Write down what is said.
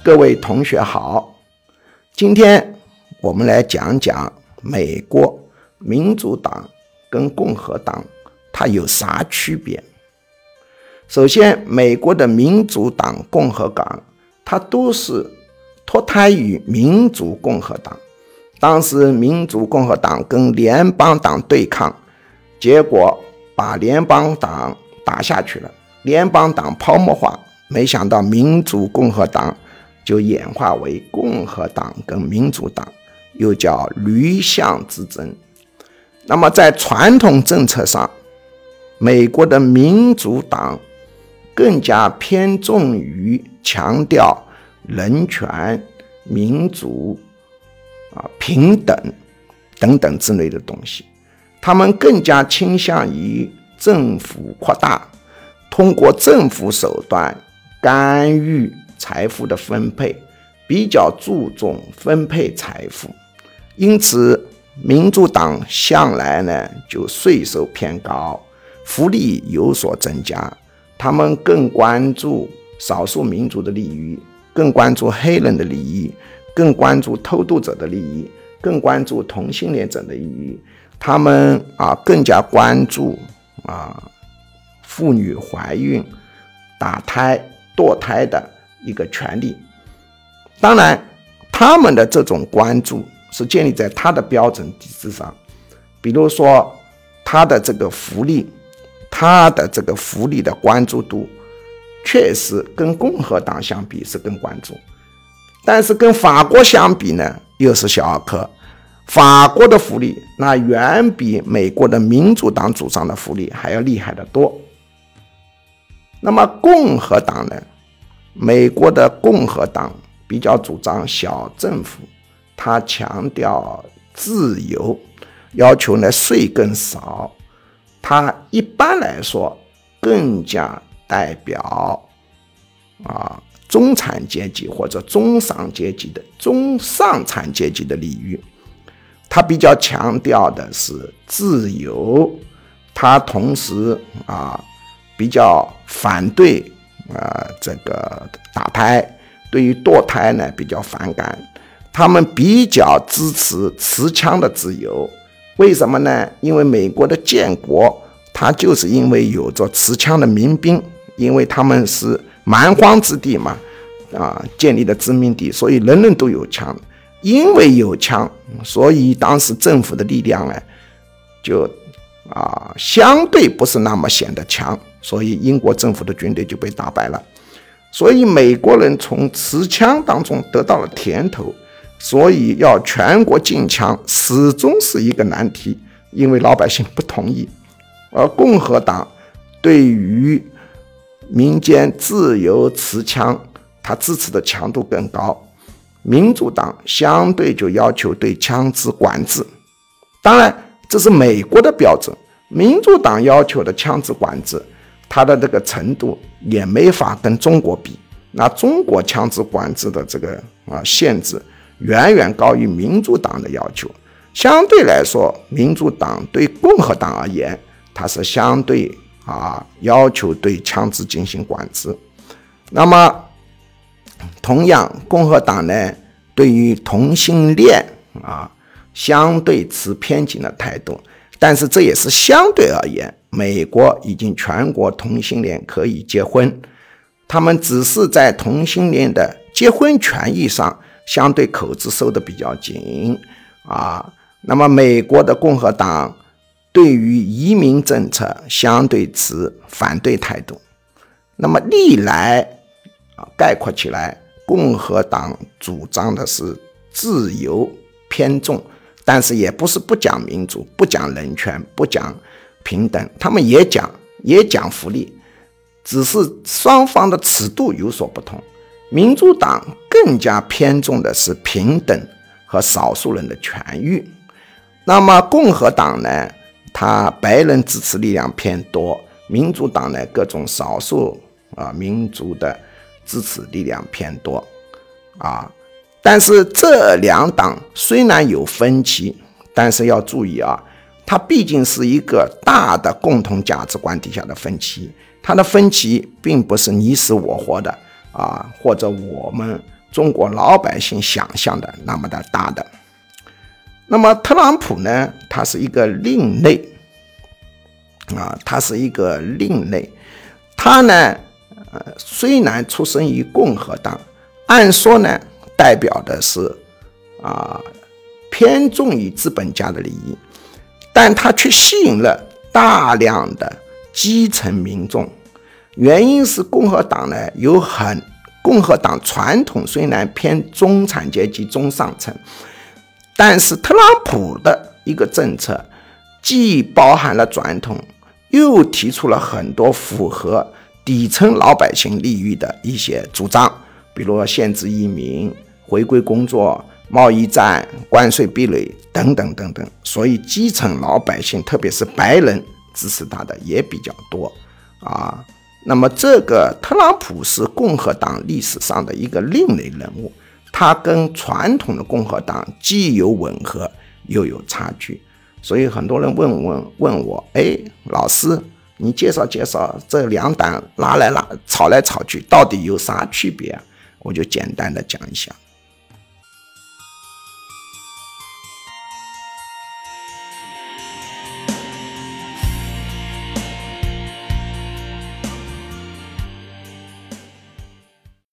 各位同学好，今天我们来讲讲美国民主党跟共和党它有啥区别。首先，美国的民主党、共和党它都是脱胎于民主共和党。当时民主共和党跟联邦党对抗，结果把联邦党打下去了，联邦党泡沫化，没想到民主共和党就演化为共和党跟民主党，又叫驴象之争。那么在传统政策上，美国的民主党更加偏重于强调人权、民主、平等等等之类的东西。他们更加倾向于政府扩大，通过政府手段干预财富的分配，比较注重分配财富。因此民主党向来呢就税收偏高，福利有所增加，他们更关注少数民族的利益，更关注黑人的利益，更关注偷渡者的利益，更关注同性恋者的利益。他们更加关注妇女怀孕、打胎、堕胎的一个权利。当然他们的这种关注是建立在他的标准体制上，比如说他的这个福利的关注度确实跟共和党相比是更关注，但是跟法国相比呢又是小儿科。法国的福利那远比美国的民主党主张的福利还要厉害得多。那么共和党呢，美国的共和党比较主张小政府，他强调自由，要求呢税更少，他一般来说更加代表中产阶级或者中上产阶级的利益。他比较强调的是自由，他同时比较反对这个打胎，对于堕胎呢比较反感。他们比较支持持枪的自由，为什么呢？因为美国的建国它就是因为有着持枪的民兵，因为他们是蛮荒之地嘛，建立的殖民地，所以人人都有枪。因为有枪，所以当时政府的力量呢就相对不是那么显得强，所以英国政府的军队就被打败了。所以美国人从持枪当中得到了甜头，所以要全国禁枪始终是一个难题，因为老百姓不同意。而共和党对于民间自由持枪，他支持的强度更高。民主党相对就要求对枪支管制，当然这是美国的标准。民主党要求的枪支管制，它的这个程度也没法跟中国比。那中国枪支管制的这个限制远远高于民主党的要求。相对来说，民主党对共和党而言，它是相对要求对枪支进行管制。那么同样，共和党呢对于同性恋相对持偏激的态度，但是这也是相对而言，美国已经全国同性恋可以结婚，他们只是在同性恋的结婚权益上相对口子收得比较紧那么美国的共和党对于移民政策相对持反对态度。那么历来概括起来，共和党主张的是自由偏重，但是也不是不讲民主、不讲人权、不讲平等，他们也讲福利，只是双方的尺度有所不同。民主党更加偏重的是平等和少数人的权益。那么共和党呢，他白人支持力量偏多，民主党呢各种少数民族的支持力量偏多但是这两党虽然有分歧，但是要注意它毕竟是一个大的共同价值观底下的分歧，它的分歧并不是你死我活的或者我们中国老百姓想象的那么的大的。那么特朗普呢，他是一个另类他是一个另类。他呢虽然出生于共和党，按说呢代表的是偏重于资本家的利益，但他却吸引了大量的基层民众。原因是共和党呢共和党传统虽然偏中产阶级中上层，但是特朗普的一个政策既包含了传统，又提出了很多符合底层老百姓利益的一些主张，比如限制移民、回归工作、贸易战、关税壁垒等等等等，所以基层老百姓特别是白人支持他的也比较多那么这个特朗普是共和党历史上的一个另类人物，他跟传统的共和党既有吻合又有差距。所以很多人问我，老师你介绍这两党吵来吵去到底有啥区别我就简单的讲一下。